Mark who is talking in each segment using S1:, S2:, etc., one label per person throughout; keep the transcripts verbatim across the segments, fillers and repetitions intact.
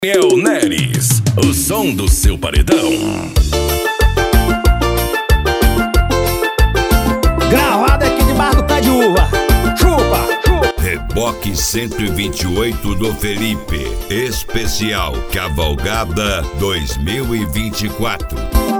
S1: Daniel Neres, o som do seu paredão.
S2: Gravado aqui debaixo do pé de uva. Chupa, chupa.
S3: Reboque cento e vinte e oito do Felipe. Especial Cavalgada dois mil e vinte e quatro.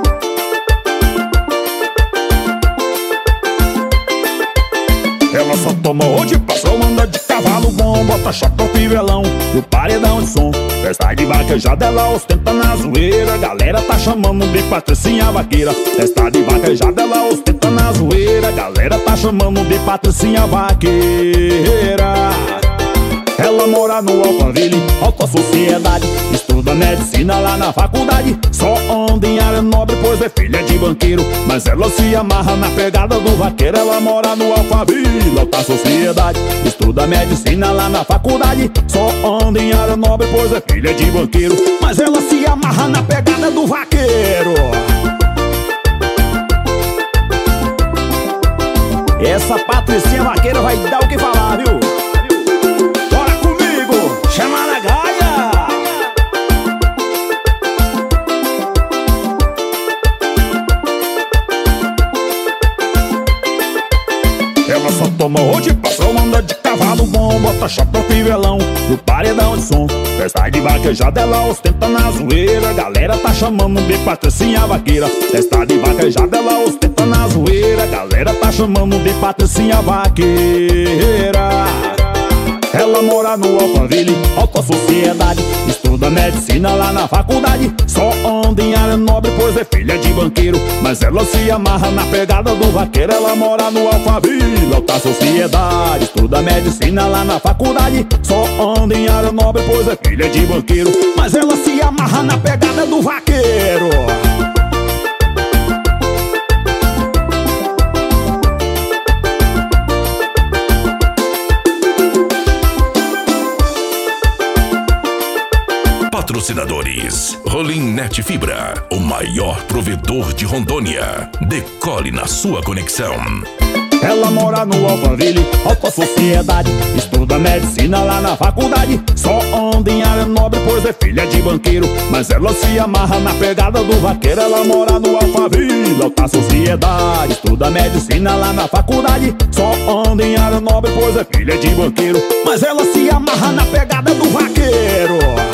S2: Ela só toma hoje, passou, manda de cavalo bom, bota chapéu, fivelão e o paredão de som. Festa de vaquejada, ela ostenta na zoeira. Galera tá chamando de Patricinha Vaqueira. Festa de vaquejada, ela ostenta na zoeira. Galera tá chamando de Patricinha Vaqueira. Ela mora no Alphaville, alta sociedade, estuda medicina lá na faculdade. Só anda em área nobre, pois é filha de banqueiro, mas ela se amarra na pegada do vaqueiro. Ela mora no Alphaville, alta sociedade, estuda medicina lá na faculdade. Só anda em área nobre, pois é filha de banqueiro, mas ela se amarra na pegada do vaqueiro. Essa Patricinha Vaqueira vai dar o que falar, viu? Chama na gaia. Ela só toma hoje, passou, manda de cavalo bom, bota chapéu, fivelão no paredão de som. Festa de vaquejada, ela ostenta na zoeira. Galera tá chamando de Patricinha Vaqueira. Festa de vaquejada, ela ostenta na zoeira. Galera tá chamando de Patricinha Vaqueira. Ela mora no Alphaville, alta sociedade, estuda medicina lá na faculdade. Só anda em área nobre, pois é filha de banqueiro, mas ela se amarra na pegada do vaqueiro. Ela mora no Alphaville, alta sociedade, estuda medicina lá na faculdade. Só anda em área nobre, pois é filha de banqueiro, mas ela se amarra na pegada do vaqueiro.
S1: Patrocinadores: Rolim Net Fibra, o maior provedor de Rondônia. Decole na sua conexão.
S2: Ela mora no Alphaville, alta sociedade, estuda medicina lá na faculdade. Só anda em área nobre, pois é filha de banqueiro, mas ela se amarra na pegada do vaqueiro. Ela mora no Alphaville, alta sociedade, estuda medicina lá na faculdade. Só anda em área nobre, pois é filha de banqueiro, mas ela se amarra na pegada do vaqueiro.